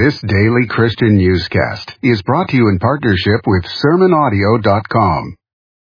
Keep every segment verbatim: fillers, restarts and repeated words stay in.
This daily Christian newscast is brought to you in partnership with sermon audio dot com.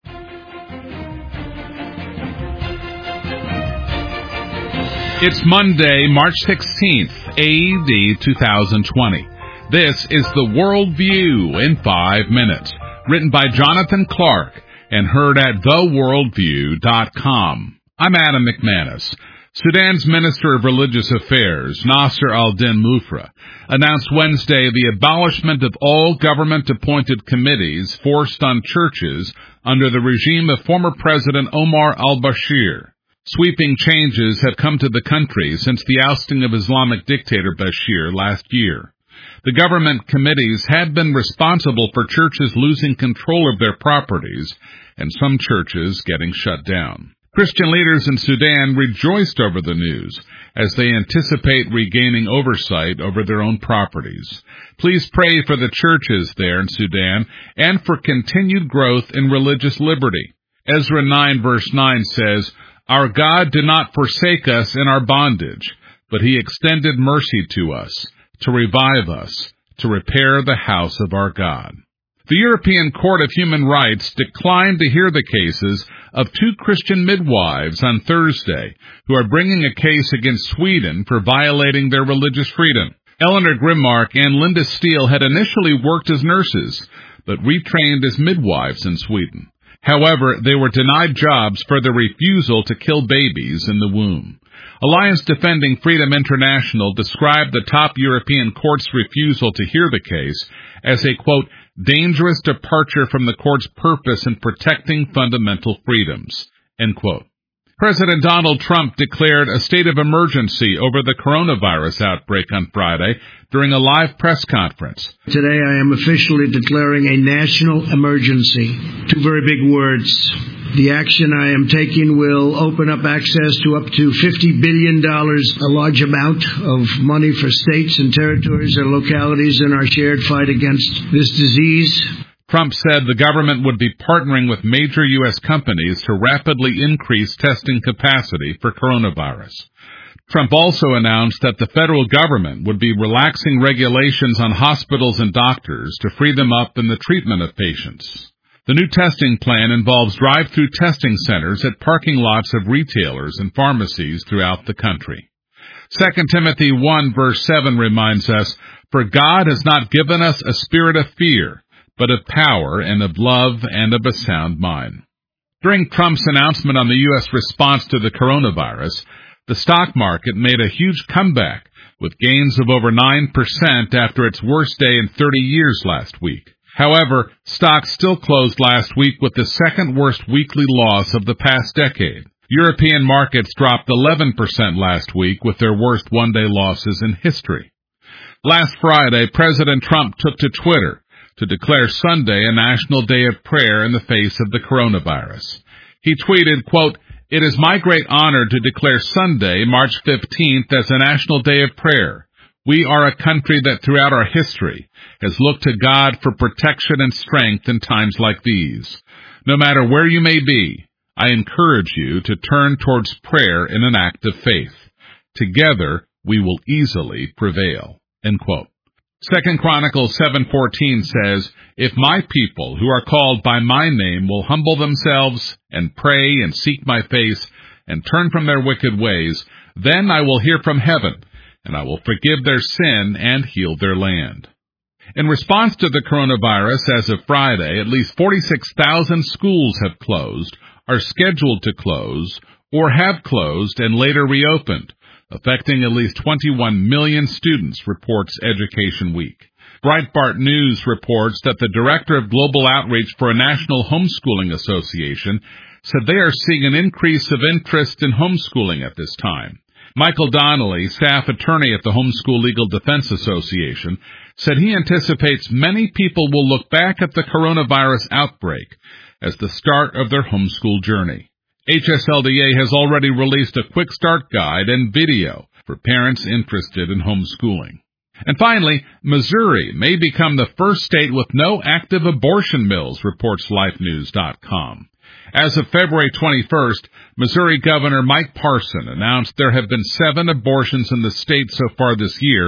It's Monday, March sixteenth, A D two thousand twenty. This is the World View in five minutes, written by Jonathan Clark and heard at the world view dot com. I'm Adam McManus. Sudan's Minister of Religious Affairs, Nasser al-Din Mufra, announced Wednesday the abolishment of all government-appointed committees forced on churches under the regime of former President Omar al-Bashir. Sweeping changes have come to the country since the ousting of Islamic dictator Bashir last year. The government committees had been responsible for churches losing control of their properties and some churches getting shut down. Christian leaders in Sudan rejoiced over the news as they anticipate regaining oversight over their own properties. Please pray for the churches there in Sudan and for continued growth in religious liberty. Ezra nine verse nine says, "Our God did not forsake us in our bondage, but he extended mercy to us, to revive us, to repair the house of our God." The European Court of Human Rights declined to hear the cases of two Christian midwives on Thursday who are bringing a case against Sweden for violating their religious freedom. Eleanor Grimmark and Linda Steele had initially worked as nurses, but retrained as midwives in Sweden. However, they were denied jobs for their refusal to kill babies in the womb. Alliance Defending Freedom International described the top European court's refusal to hear the case as a, quote, dangerous departure from the court's purpose in protecting fundamental freedoms, end quote. President Donald Trump declared a state of emergency over the coronavirus outbreak on Friday during a live press conference. Today I am officially declaring a national emergency. Two very big words. The action I am taking will open up access to up to fifty billion dollars, a large amount of money for states and territories and localities in our shared fight against this disease. Trump said the government would be partnering with major U S companies to rapidly increase testing capacity for coronavirus. Trump also announced that the federal government would be relaxing regulations on hospitals and doctors to free them up in the treatment of patients. The new testing plan involves drive-through testing centers at parking lots of retailers and pharmacies throughout the country. Second Timothy one verse seven reminds us, "For God has not given us a spirit of fear, but of power and of love and of a sound mind." During Trump's announcement on the U S response to the coronavirus, the stock market made a huge comeback with gains of over nine percent after its worst day in thirty years last week. However, stocks still closed last week with the second worst weekly loss of the past decade. European markets dropped eleven percent last week with their worst one-day losses in history. Last Friday, President Trump took to Twitter to declare Sunday a national day of prayer in the face of the coronavirus. He tweeted, quote, "It is my great honor to declare Sunday, March fifteenth, as a national day of prayer. We are a country that throughout our history has looked to God for protection and strength in times like these. No matter where you may be, I encourage you to turn towards prayer in an act of faith. Together, we will easily prevail." End quote. Second Chronicles seven fourteen says, "If my people who are called by my name will humble themselves and pray and seek my face and turn from their wicked ways, then I will hear from heaven, and I will forgive their sin and heal their land." In response to the coronavirus, as of Friday, at least forty-six thousand schools have closed, are scheduled to close, or have closed and later reopened, affecting at least twenty-one million students, reports Education Week. Breitbart News reports that the director of global outreach for a national homeschooling association said they are seeing an increase of interest in homeschooling at this time. Michael Donnelly, staff attorney at the Homeschool Legal Defense Association, said he anticipates many people will look back at the coronavirus outbreak as the start of their homeschool journey. H S L D A has already released a quick start guide and video for parents interested in homeschooling. And finally, Missouri may become the first state with no active abortion mills, reports life news dot com. As of February twenty-first, Missouri Governor Mike Parson announced there have been seven abortions in the state so far this year,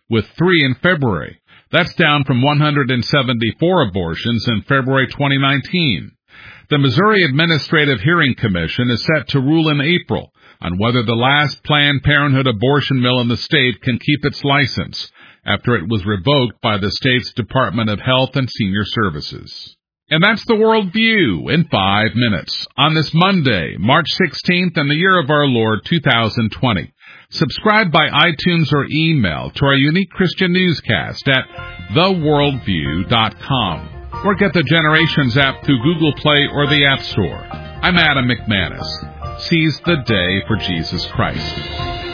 with three in February. That's down from one hundred seventy-four abortions in February twenty nineteen. The Missouri Administrative Hearing Commission is set to rule in April on whether the last Planned Parenthood abortion mill in the state can keep its license after it was revoked by the state's Department of Health and Senior Services. And that's the World View in five minutes on this Monday, March sixteenth, in the year of our Lord, two thousand twenty. Subscribe by iTunes or email to our unique Christian newscast at the worldview dot com, or get the Generations app through Google Play or the App Store. I'm Adam McManus. Seize the day for Jesus Christ.